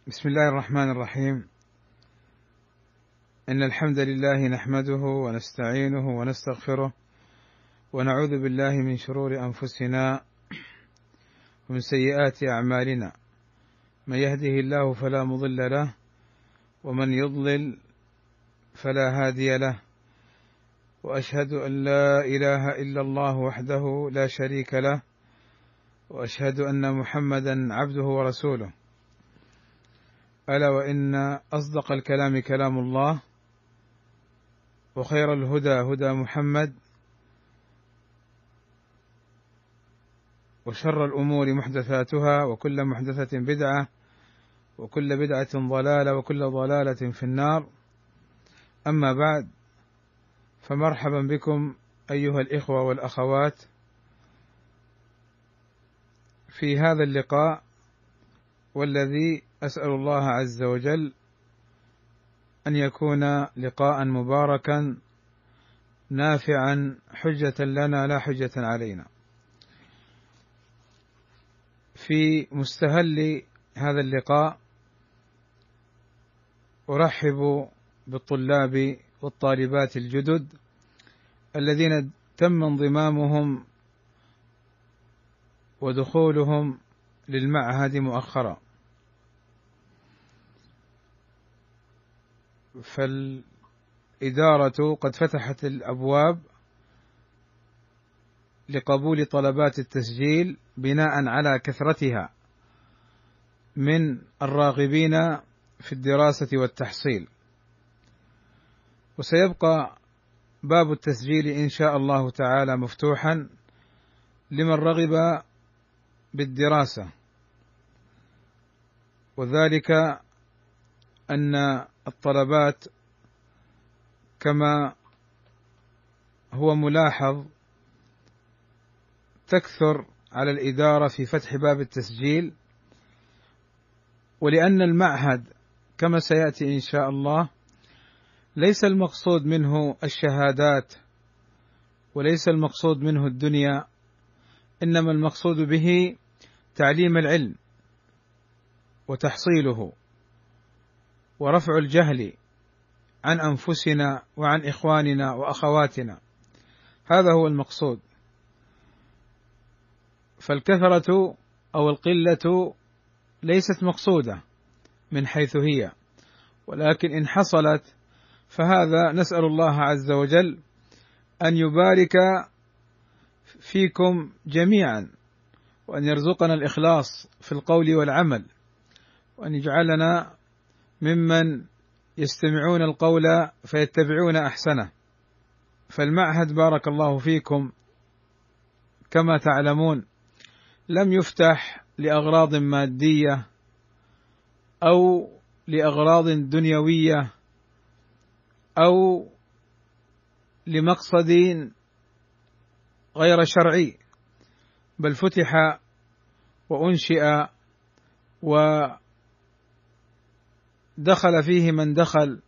بسم الله الرحمن الرحيم. إن الحمد لله نحمده ونستعينه ونستغفره ونعوذ بالله من شرور أنفسنا ومن سيئات أعمالنا، من يهده الله فلا مضل له ومن يضلل فلا هادي له، وأشهد أن لا إله إلا الله وحده لا شريك له، وأشهد أن محمدا عبده ورسوله. ألا وإن أصدق الكلام كلام الله، وخير الهدى هدى محمد، وشر الأمور محدثاتها، وكل محدثة بدعة، وكل بدعة ضلالة، وكل ضلالة في النار. أما بعد، فمرحبا بكم أيها الإخوة والأخوات في هذا اللقاء، والذي أسأل الله عز وجل أن يكون لقاء مباركا نافعا حجة لنا لا حجة علينا. في مستهل هذا اللقاء أرحب بالطلاب والطالبات الجدد الذين تم انضمامهم ودخولهم للمعهد مؤخرا. فالإدارة قد فتحت الأبواب لقبول طلبات التسجيل بناء على كثرتها من الراغبين في الدراسة والتحصيل، وسيبقى باب التسجيل إن شاء الله تعالى مفتوحا لمن رغب بالدراسة، وذلك أن الطلبات كما هو ملاحظ تكثر على الإدارة في فتح باب التسجيل، ولأن المعهد كما سيأتي إن شاء الله ليس المقصود منه الشهادات وليس المقصود منه الدنيا، إنما المقصود به تعليم العلم وتحصيله ورفع الجهل عن أنفسنا وعن إخواننا وأخواتنا، هذا هو المقصود. فالكثرة أو القلة ليست مقصودة من حيث هي، ولكن إن حصلت فهذا نسأل الله عز وجل أن يبارك فيكم جميعا، وأن يرزقنا الإخلاص في القول والعمل، وأن يجعلنا ممن يستمعون القول فيتبعون أحسنه. فالمعهد بارك الله فيكم كما تعلمون لم يفتح لأغراض مادية أو لأغراض دنيوية أو لمقصد غير شرعي، بل فتح وأنشئ ودخل فيه من دخل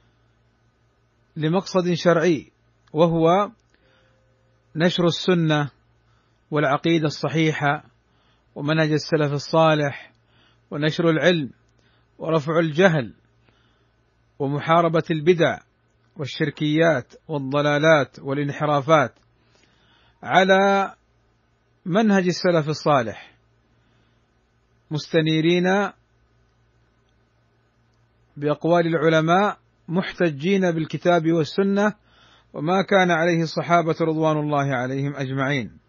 لمقصد شرعي، وهو نشر السنة والعقيدة الصحيحة ومنهج السلف الصالح، ونشر العلم ورفع الجهل ومحاربة البدع والشركيات والضلالات والانحرافات على منهج السلف الصالح، مستنيرين بأقوال العلماء، محتجين بالكتاب والسنة وما كان عليه الصحابة رضوان الله عليهم أجمعين.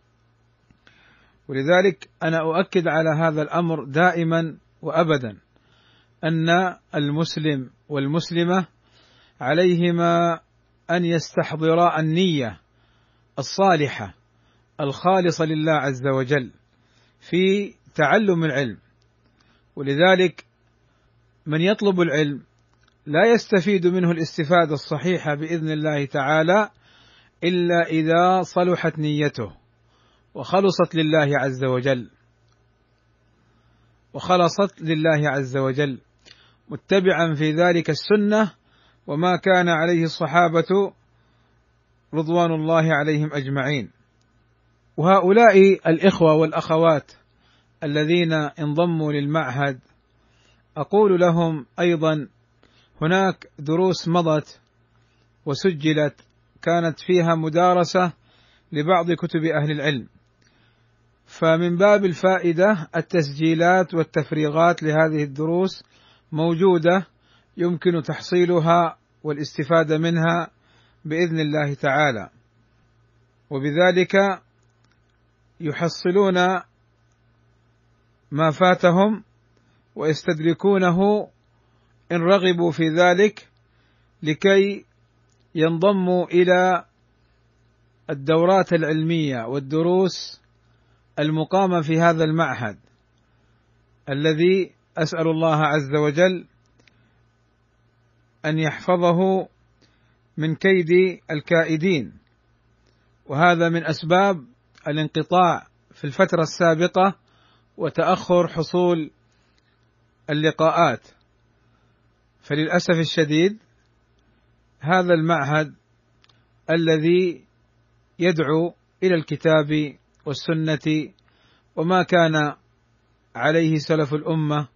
ولذلك أنا أؤكد على هذا الأمر دائما وأبدا، أن المسلم والمسلمة عليهما أن يستحضرا النية الصالحة الخالصة لله عز وجل في تعلم العلم. ولذلك من يطلب العلم لا يستفيد منه الاستفادة الصحيحة بإذن الله تعالى إلا إذا صلحت نيته وخلصت لله عز وجل متبعا في ذلك السنة وما كان عليه الصحابة رضوان الله عليهم أجمعين. وهؤلاء الإخوة والأخوات الذين انضموا للمعهد أقول لهم أيضا هناك دروس مضت وسجلت كانت فيها مدارسة لبعض كتب أهل العلم، فمن باب الفائدة التسجيلات والتفريغات لهذه الدروس موجودة، يمكن تحصيلها والاستفادة منها بإذن الله تعالى، وبذلك يحصلون ما فاتهم ويستدركونه إن رغبوا في ذلك، لكي ينضموا إلى الدورات العلمية والدروس المقامة في هذا المعهد الذي أسأل الله عز وجل أن يحفظه من كيد الكائدين. وهذا من أسباب الانقطاع في الفترة السابقة وتأخر حصول اللقاءات، فللأسف الشديد هذا المعهد الذي يدعو إلى الكتاب والسنة وما كان عليه سلف الأمة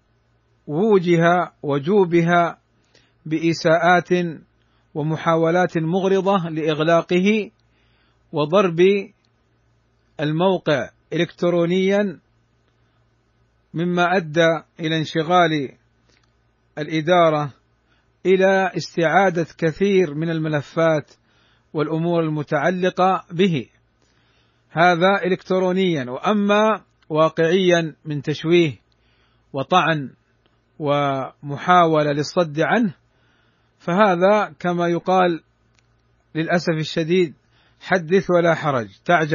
وجوبها بإساءات ومحاولات مغرضة لإغلاقه وضرب الموقع إلكترونيا، مما أدى إلى انشغال الإدارة إلى استعادة كثير من الملفات والأمور المتعلقة به، هذا إلكترونيا. وأما واقعيا من تشويه وطعن ومحاولة للصد عنه، فهذا كما يقال للأسف الشديد حدث ولا حرج.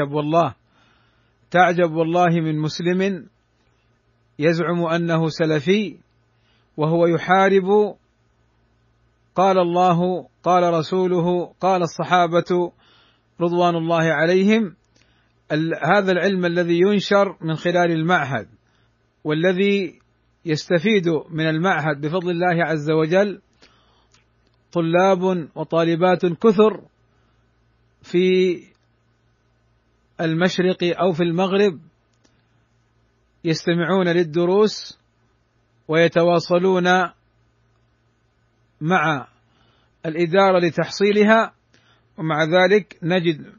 تعجب والله من مسلم يزعم أنه سلفي وهو يحارب قال الله قال رسوله قال الصحابة رضوان الله عليهم، هذا العلم الذي ينشر من خلال المعهد والذي يستفيد من المعهد بفضل الله عز وجل طلاب وطالبات كثر في المشرق أو في المغرب يستمعون للدروس ويتواصلون مع الإدارة لتحصيلها، ومع ذلك نجد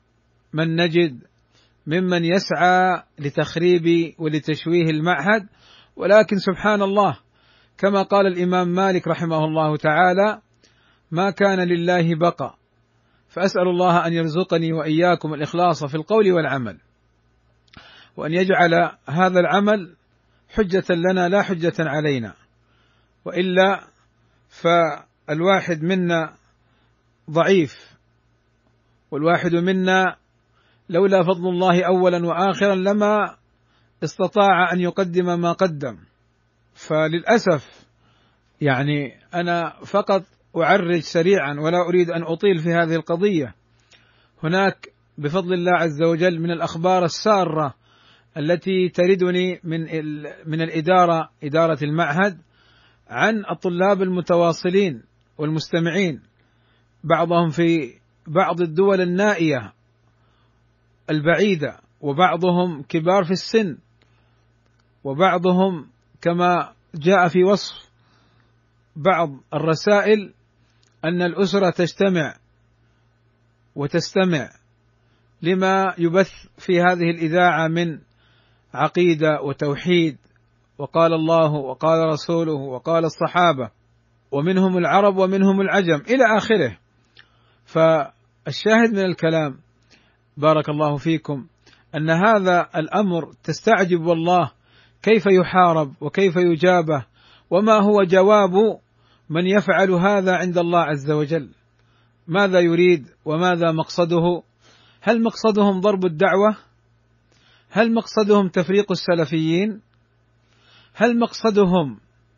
ممن يسعى لتخريب ولتشويه المعهد. ولكن سبحان الله كما قال الإمام مالك رحمه الله تعالى: ما كان لله بقى. فأسأل الله أن يرزقني وإياكم الإخلاص في القول والعمل، وأن يجعل هذا العمل حجة لنا لا حجة علينا، وإلا فالواحد منا ضعيف، والواحد منا لولا فضل الله أولا وآخرا لما استطاع أن يقدم ما قدم. فللأسف يعني أنا فقط أعرج سريعا ولا أريد أن أطيل في هذه القضية. هناك بفضل الله عز وجل من الأخبار السارة التي تردني من إدارة المعهد عن الطلاب المتواصلين والمستمعين، بعضهم في بعض الدول النائية البعيدة، وبعضهم كبار في السن، وبعضهم كما جاء في وصف بعض الرسائل أن الأسرة تجتمع وتستمع لما يبث في هذه الإذاعة من عقيدة وتوحيد، وقال الله وقال رسوله وقال الصحابة، ومنهم العرب ومنهم العجم إلى آخره. فالشاهد من الكلام بارك الله فيكم أن هذا الأمر تستعجب والله كيف يحارب وكيف يجابه، وما هو جواب من يفعل هذا عند الله عز وجل. ماذا يريد وماذا مقصده؟ هل مقصدهم ضرب الدعوة؟ هل مقصدهم تفريق السلفيين؟ هل مقصدهم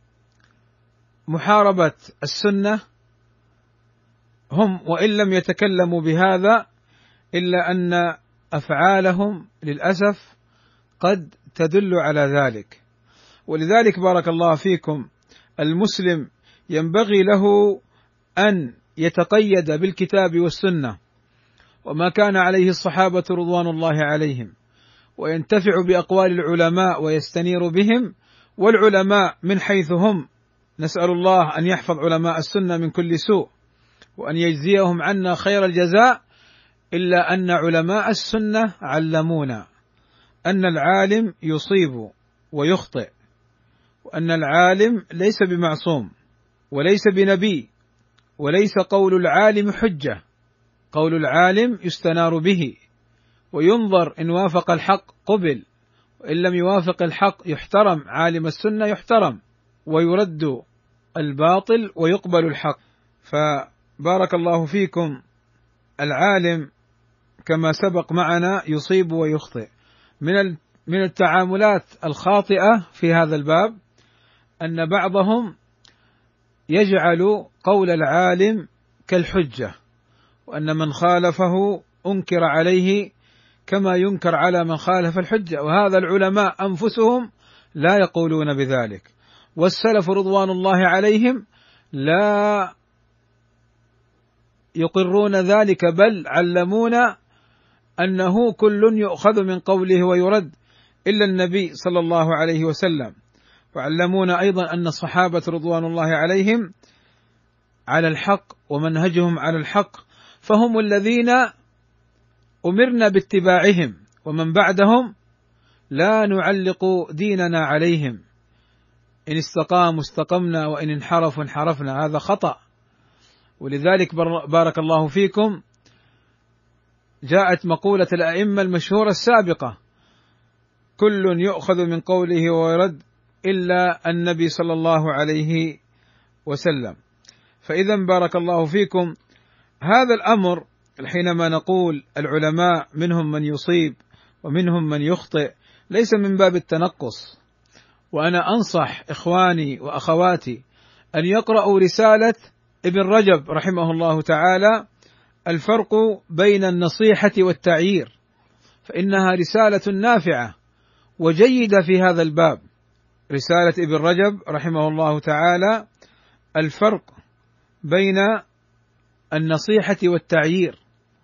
محاربة السنة؟ هم وإن لم يتكلموا بهذا إلا أن أفعالهم للأسف قد تدل على ذلك. ولذلك بارك الله فيكم المسلم ينبغي له أن يتقيد بالكتاب والسنة وما كان عليه الصحابة رضوان الله عليهم، وينتفع بأقوال العلماء ويستنير بهم، والعلماء من حيث هم، نسأل الله أن يحفظ علماء السنة من كل سوء وأن يجزيهم عنا خير الجزاء، إلا أن علماء السنة علمونا أن العالم يصيب ويخطئ، وأن العالم ليس بمعصوم وليس بنبي، وليس قول العالم حجة، قول العالم يستنار به وينظر إن وافق الحق قبل، وإن لم يوافق الحق يحترم، عالم السنة يحترم ويرد الباطل ويقبل الحق. فبارك الله فيكم، العالم كما سبق معنا يصيب ويخطئ. من التعاملات الخاطئة في هذا الباب أن بعضهم يجعل قول العالم كالحجة، وأن من خالفه أنكر عليه كما ينكر على من خالف الحجة، وهذا العلماء أنفسهم لا يقولون بذلك، والسلف رضوان الله عليهم لا يقرون ذلك، بل علمونا أنه كل يؤخذ من قوله ويرد إلا النبي صلى الله عليه وسلم، وعلمونا أيضا أن الصحابة رضوان الله عليهم على الحق ومنهجهم على الحق، فهم الذين أمرنا باتباعهم، ومن بعدهم لا نعلق ديننا عليهم، إن استقاموا استقمنا وإن انحرفوا انحرفنا، هذا خطأ. ولذلك بارك الله فيكم جاءت مقولة الأئمة المشهورة السابقة: كل يؤخذ من قوله ويرد إلا النبي صلى الله عليه وسلم. فإذا بارك الله فيكم هذا الأمر حينما نقول العلماء منهم من يصيب ومنهم من يخطئ ليس من باب التنقص، وأنا أنصح إخواني وأخواتي أن يقرأوا رسالة ابن رجب رحمه الله تعالى الفرق بين النصيحة والتعيير، فإنها رسالة نافعة وجيدة في هذا الباب. رسالة ابن رجب رحمه الله تعالى الفرق بين النصيحة والتعيير،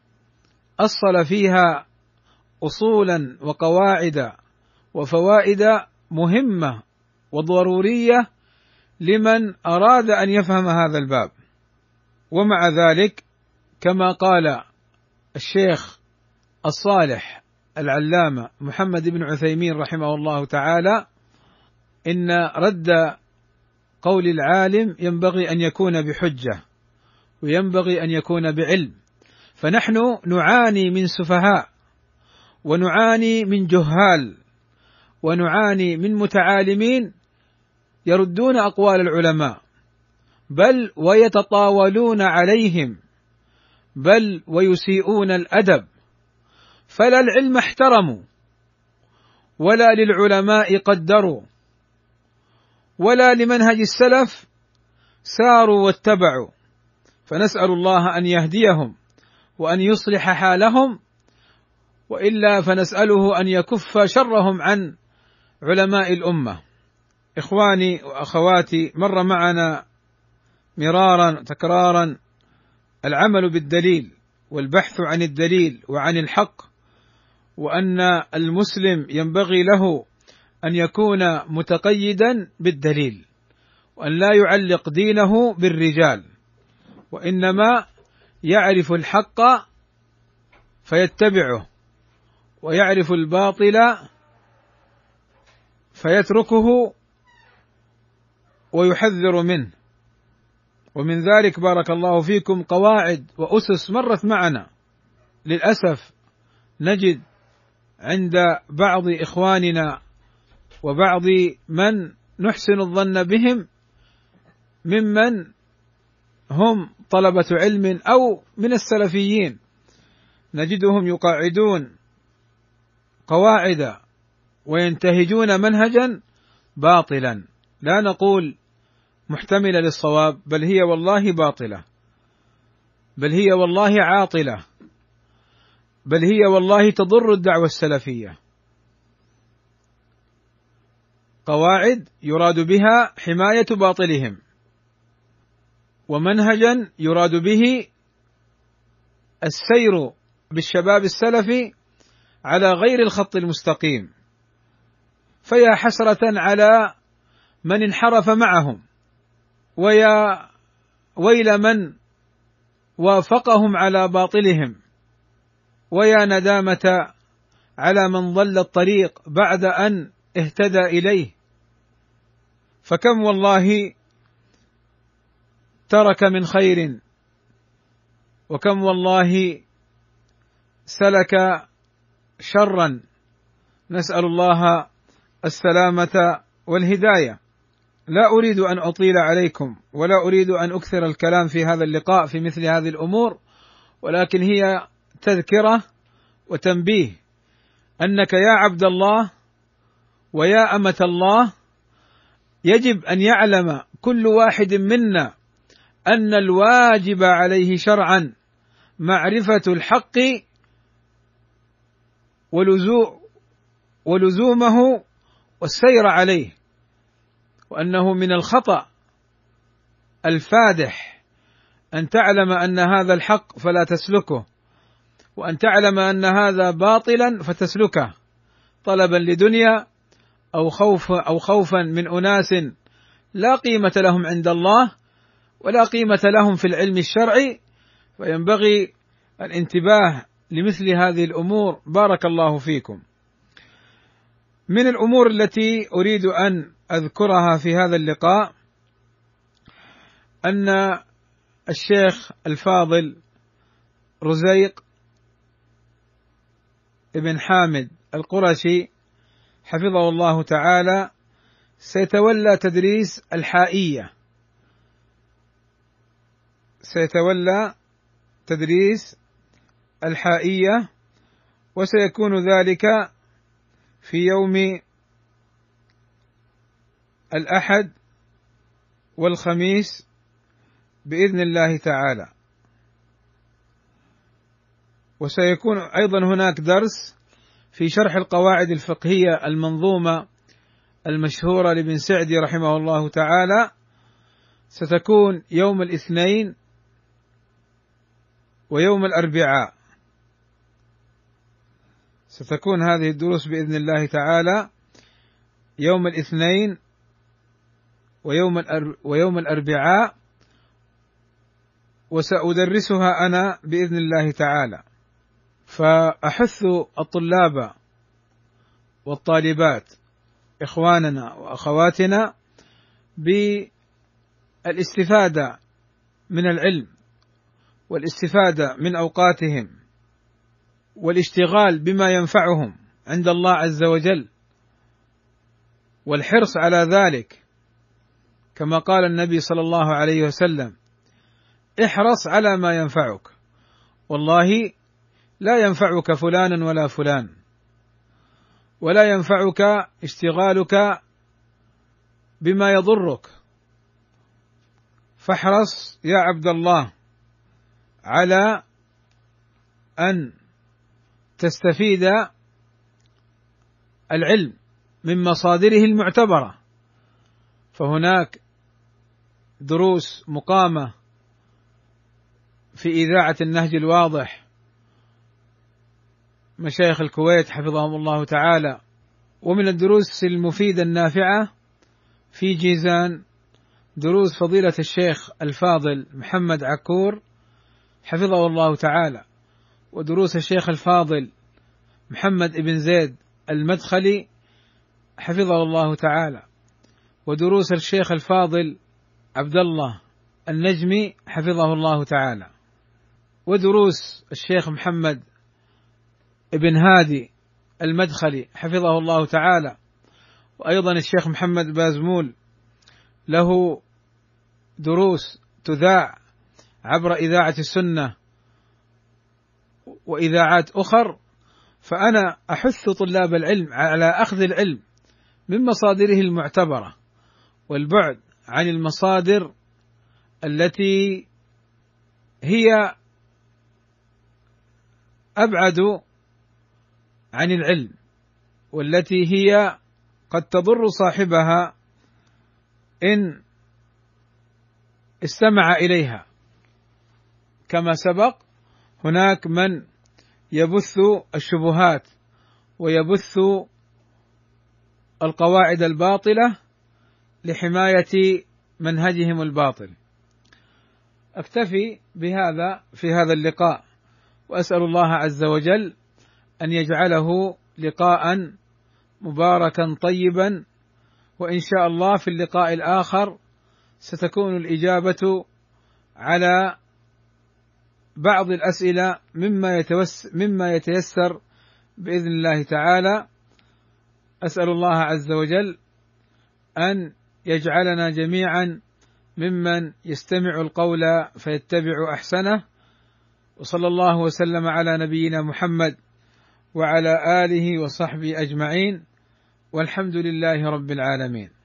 أصل فيها أصولا وقواعد وفوائد مهمة وضرورية لمن أراد أن يفهم هذا الباب. ومع ذلك كما قال الشيخ الصالح العلامة محمد بن عثيمين رحمه الله تعالى: إن رد قول العالم ينبغي أن يكون بحجة وينبغي أن يكون بعلم، فنحن نعاني من سفهاء ونعاني من جهال ونعاني من متعالمين يردون أقوال العلماء، بل ويتطاولون عليهم، بل ويسيئون الأدب، فلا العلم احترموا ولا للعلماء قدروا ولا لمنهج السلف ساروا واتبعوا. فنسأل الله أن يهديهم وأن يصلح حالهم، وإلا فنسأله أن يكف شرهم عن علماء الأمة. إخواني وأخواتي، مر معنا مرارا تكرارا العمل بالدليل والبحث عن الدليل وعن الحق، وأن المسلم ينبغي له أن يكون متقيدا بالدليل، وأن لا يعلق دينه بالرجال، وإنما يعرف الحق فيتبعه ويعرف الباطل فيتركه ويحذر منه. ومن ذلك بارك الله فيكم قواعد وأسس مرت معنا، للأسف نجد عند بعض إخواننا وبعض من نحسن الظن بهم ممن هم طلبة علم أو من السلفيين، نجدهم يقاعدون قواعد وينتهجون منهجا باطلا، لا نقول محتملة للصواب، بل هي والله باطلة، بل هي والله عاطلة، بل هي والله تضر الدعوة السلفية. قواعد يراد بها حماية باطلهم، ومنهجا يراد به السير بالشباب السلفي على غير الخط المستقيم. فيا حسرة على من انحرف معهم، ويا ويل من وافقهم على باطلهم، ويا ندامة على من ضل الطريق بعد أن اهتدى إليه. فكم والله ترك من خير، وكم والله سلك شرا، نسأل الله السلامة والهداية. لا أريد أن أطيل عليكم، ولا أريد أن أكثر الكلام في هذا اللقاء في مثل هذه الأمور، ولكن هي تذكرة وتنبيه أنك يا عبد الله ويا أمة الله، يجب أن يعلم كل واحد منا أن الواجب عليه شرعا معرفة الحق ولزومه والسير عليه، وأنه من الخطأ الفادح أن تعلم أن هذا الحق فلا تسلكه، وأن تعلم أن هذا باطلا فتسلكه طلبا لدنيا أو خوفا من أناس لا قيمة لهم عند الله ولا قيمة لهم في العلم الشرعي. فينبغي الانتباه لمثل هذه الأمور. بارك الله فيكم. من الأمور التي أريد أن أذكرها في هذا اللقاء أن الشيخ الفاضل رزيق ابن حامد القرشي حفظه الله تعالى سيتولى تدريس الحائية، وسيكون ذلك في يوم الأحد والخميس بإذن الله تعالى. وسيكون أيضا هناك درس في شرح القواعد الفقهية المنظومة المشهورة لابن سعدي رحمه الله تعالى، ستكون يوم الاثنين ويوم الأربعاء. ستكون هذه الدروس بإذن الله تعالى يوم الاثنين ويوم الأربعاء، وسأدرسها أنا بإذن الله تعالى. فأحث الطلاب والطالبات إخواننا وأخواتنا بالاستفادة من العلم، والاستفادة من أوقاتهم، والاشتغال بما ينفعهم عند الله عز وجل، والحرص على ذلك، كما قال النبي صلى الله عليه وسلم: احرص على ما ينفعك، والله لا ينفعك فلان ولا فلان، ولا ينفعك اشتغالك بما يضرك. فاحرص يا عبد الله على أن تستفيد العلم من مصادره المعتبرة. فهناك دروس مقامة في إذاعة النهج الواضح، مشايخ الكويت حفظهم الله تعالى، ومن الدروس المفيدة النافعة في جيزان دروس فضيلة الشيخ الفاضل محمد عكور حفظه الله تعالى، ودروس الشيخ الفاضل محمد ابن زيد المدخلي حفظه الله تعالى، ودروس الشيخ الفاضل عبد الله النجمي حفظه الله تعالى، ودروس الشيخ محمد ابن هادي المدخلي حفظه الله تعالى، وأيضا الشيخ محمد بازمول له دروس تذاع عبر إذاعة السنة وإذاعات أخر. فأنا أحث طلاب العلم على أخذ العلم من مصادره المعتبرة، والبعد عن المصادر التي هي أبعد عن العلم، والتي هي قد تضر صاحبها إن استمع إليها. كما سبق، هناك من يبث الشبهات ويبث القواعد الباطلة لحماية منهجهم الباطل. أكتفي بهذا في هذا اللقاء، وأسأل الله عز وجل أن يجعله لقاء مباركا طيبا، وإن شاء الله في اللقاء الآخر ستكون الإجابة على بعض الأسئلة مما يتيسر بإذن الله تعالى. أسأل الله عز وجل أن يجعلنا جميعا ممن يستمع القول فيتبع أحسنه، وصلى الله وسلم على نبينا محمد وعلى آله وصحبه أجمعين، والحمد لله رب العالمين.